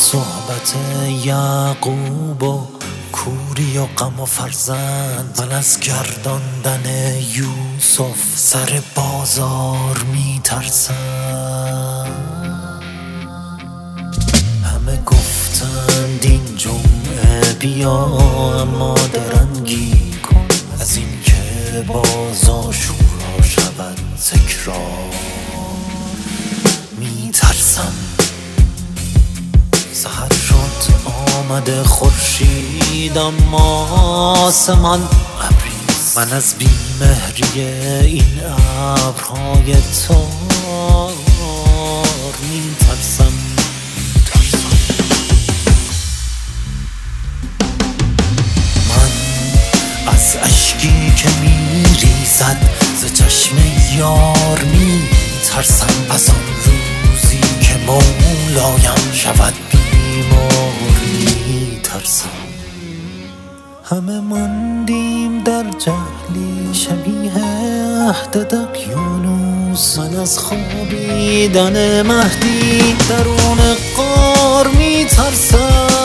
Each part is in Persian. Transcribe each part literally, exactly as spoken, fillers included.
صحبت یعقوب و کوری و غم و فرزند، من از گرداندن یوسف سر بازار می ترسم. همه گفتند این جمعه بیا، اما درنگی کن از این که باز آشورا شود تکرار. می ترسم سحر شد آمده خورشید، اما آسمان ابریست. من از بیمهری این ابرهای تار می ترسم. من از اشکی که می ریزد ز چشم یار می ترسم، از آن روزی که مولایم شود بیماری ترسم. همه ماندیم در جهلی شبیه عهد دقیانوس، من از خوابیدن مهدی درون غار می ترسم.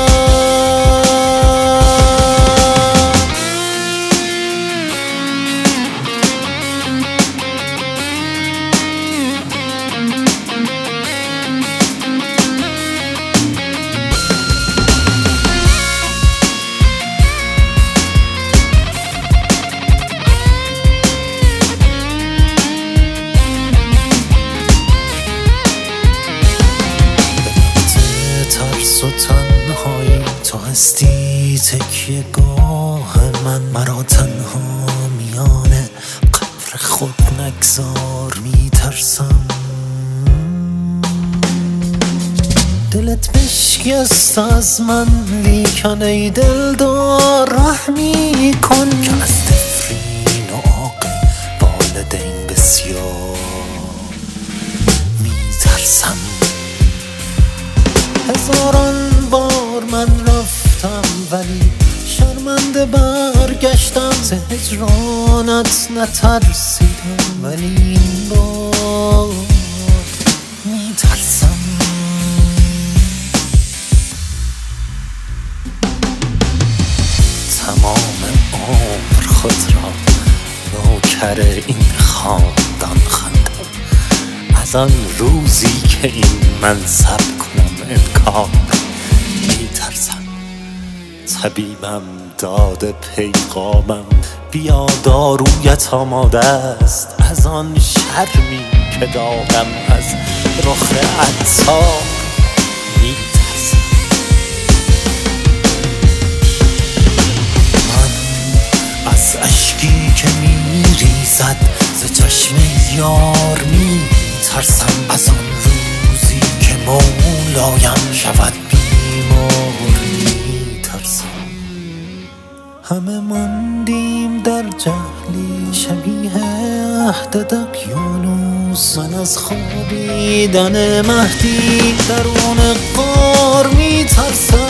و تنهایی تو هستی تکیه گاه من، مرا تنها میانه قبر خود نگذار می ترسم. دلت بشکست از من لیکن ای دلدار رحمی کن، که از نفرین و عاقل والدین بسیار می ترسم. هزاران بار من رفتم ولی شرمنده برگشتم، ز هجرانت نترسیدم ولی این بار می ترسم. تمام عمر خود را نوکر این خاندان خواندم، از آن روزی که این منصب کنم انکار می ترسم. طبیبم داده پیغامم بیا دارویت آماده است، از آن شرمی که دارم از رخ عطار می ترسم. من از اشکی که می ریزد ز چشم یار می ترسم، از آن روزی که مولایم شود بیماری ترسم. همه ماندیم در جهلی شبیه عهد دقیانوس، من از خوابیدن مهدی درون غار می ترسم.